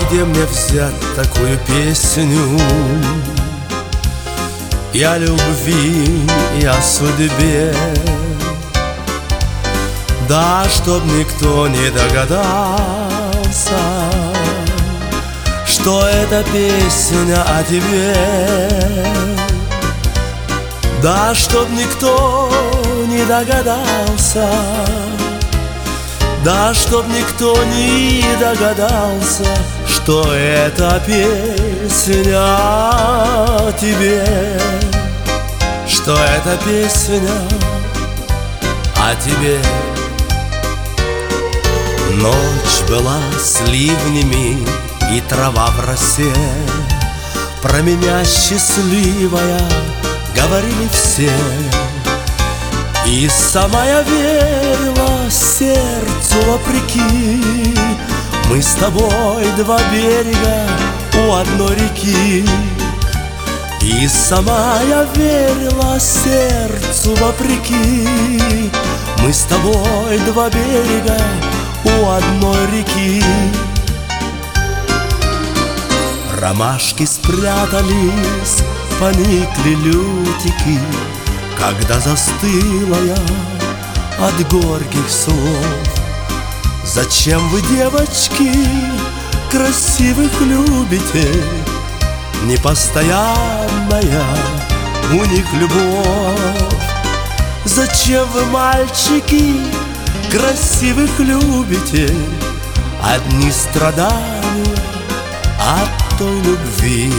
где мне взять такую песню и о любви, и о судьбе? Да, чтоб никто не догадался, что это песня о тебе. Да, чтоб никто не догадался, да, чтоб никто не догадался, что это песня о тебе, что это песня о тебе. Ночь была с ливнями, и трава в росе, про меня счастливая говорили все. И сама я верила сердцу вопреки, мы с тобой два берега у одной реки. И сама я верила сердцу вопреки, мы с тобой два берега у одной реки. Ромашки спрятались, поникли лютики, когда застыла я от горьких слов. Зачем вы, девочки, красивых любите? Непостоянная у них любовь. Зачем вы, мальчики, красивых любите? Одни страдания от той любви.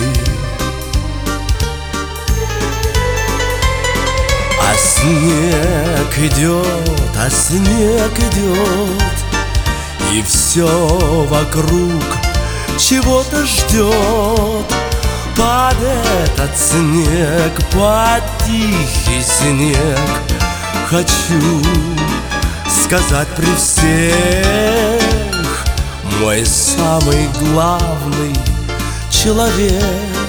А снег идет, а снег идет, и все вокруг чего-то ждет. Под этот снег, под тихий снег, хочу сказать при всех: мой самый главный человек,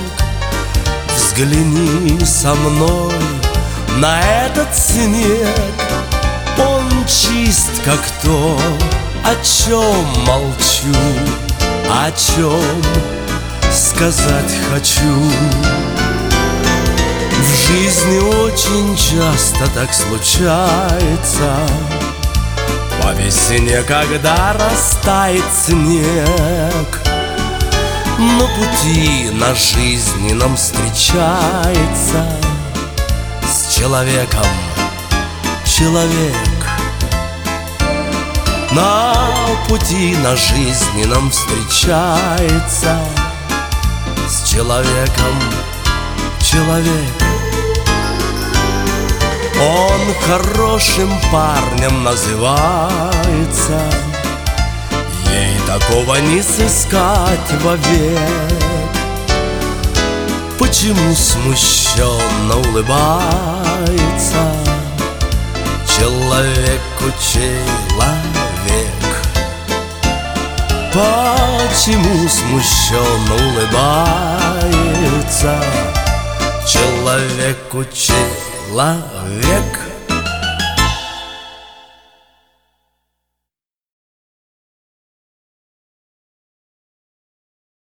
взгляни со мной на этот снег. Он чист, как то, о чем молчу, о чем сказать хочу. В жизни очень часто так случается, по весне, когда растает снег. Но пути на жизненном встречается с человеком человек. На пути на жизненном встречается с человеком человек. Он хорошим парнем называется, ей такого не сыскать вовек. Почему смущенно улыбается человеку человек? Почему смущенно улыбается человеку человек?